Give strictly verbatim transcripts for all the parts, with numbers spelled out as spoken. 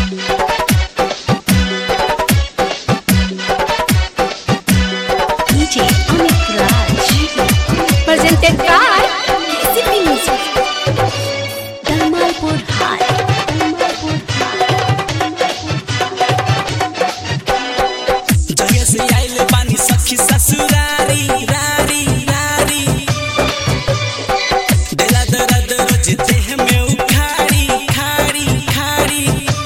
Presented by K C P Music. Damalpur High. जगह से आइले बानी सखी ससुरारी रारी रारी दिला दर्द रोज देह में उखाड़ी खाड़ी खाड़ी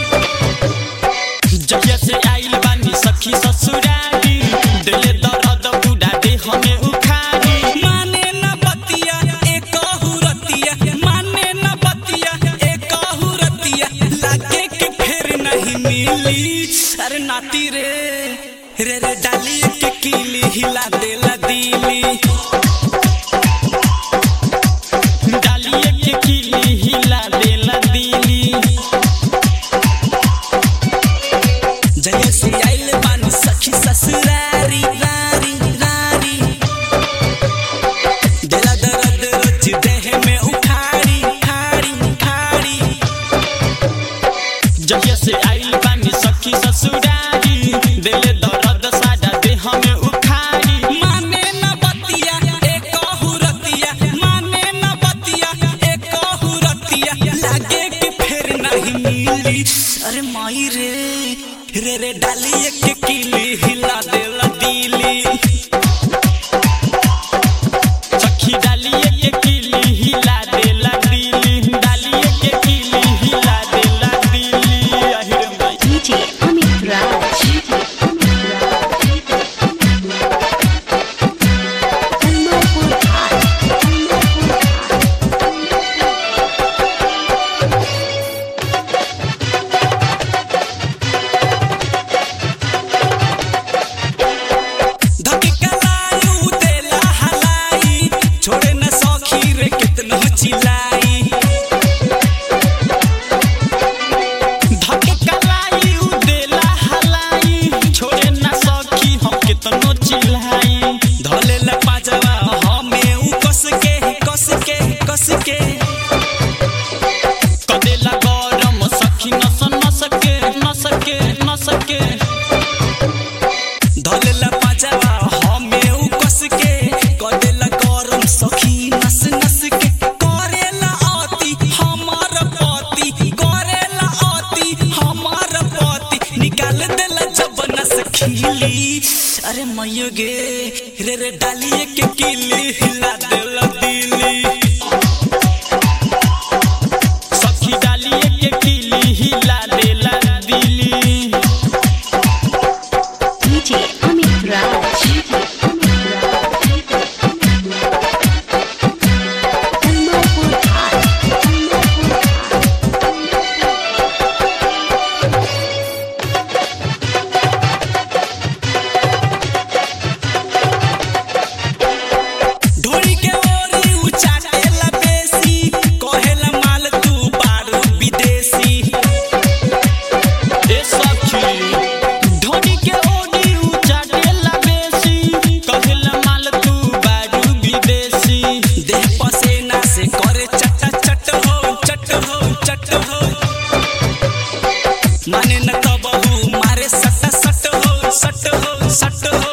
जगह से आइले बानी सखी ससुरारी दिले दर्द बुढ़ा देह में उखाड़ी माने न बतिया एक हुरतिया माने न बतिया एक हुरतिया लागे के फिर नहीं मिली अरे नाती रे रे रे डाली के कीली हिला देला दिली डाली के कीली हिला देला दिली जगह से आइले बानी सखी ससुरारी रारी रारी दिला दर्द रोज देह में उखाड़ी खाड़ी खाड़ी जगह से आइले बानी सखी ससुरारी दिले दर्द सादा देह में उखाड़ी माने न बतिया एक हुरतिया माने न बतिया एक हुरतिया लागे कि फिर नहीं मिली अरे माई रे रे रे डाली के कीली हिला देला दिली सखी डाली के कीली हिला देला दिली डाली के कीली हिला देला दिली अहिरे माई D J Amit Raj. Damalpur High. धके कलायू देला हलाई छोड़े न सखी रे कितना चिल्लाई धके कलायू देला हलाई छोड़े न सखी हम कितना चिल्लाई धले ल पाजवा हमें उ कस के कस के कस के कदेला गरम सखी नस नस के नस के नस के धलेला पाजवा हमें उ कस के कदेला गरम सखी नस नस के करेला आती हमार पति करेला आती हमार पति निकाल देला जब नस खिली अरे मैयो गे रे रे डाली के कीली हिला देला दिली सखी डाली के कीली हिला देला दिली D J Amit Raj. Damalpur High. ढोली के ओरी उचाटेला बेसी कहेला माल तू बारू विदेशी ए सखी ढोली के ओरी उचाटेला बेसी कहेला माल तू बारू विदेशी देह पसेना से करे चट चट हो चट हो चट हो माने न कबहू मारे सट सट हो सट हो सट हो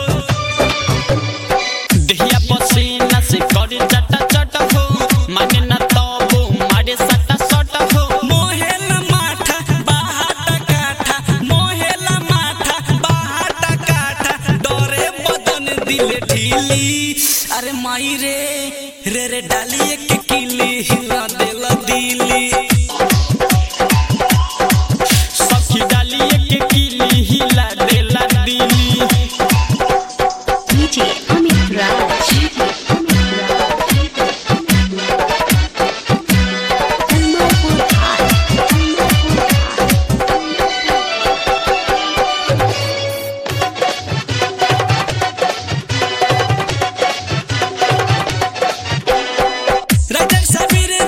देहिया पसीना से करे चटा चटा हो माने न तबो मारे सटा सटा हो मोहेला माथा बाहाटा काठा मोहेला माथा बाहाटा काठा डरे बदन दिले ढीली अरे माई रे रे रे डाली के कीली हिला देला दिली सखी डाली के कीली हिला देला दिली D J Amit Raj. Damalpur High. Rajak Sabir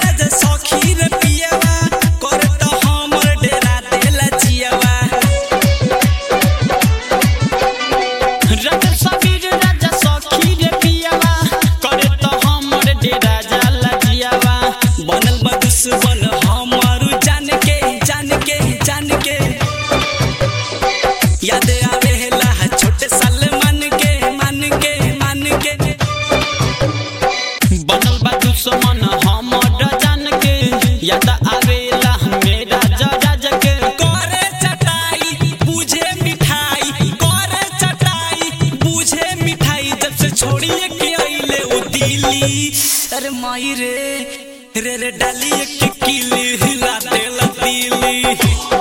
छोड़िए के आइले उ दिल्ली। अरे माई रे रे रे डालिए के किली हिला देला दिल्ली।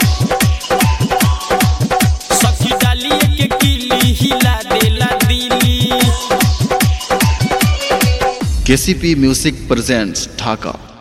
सखी डालिए के किली हिला देला दिल्ली। केसीपी म्यूजिक प्रेजेंट्स ढाका।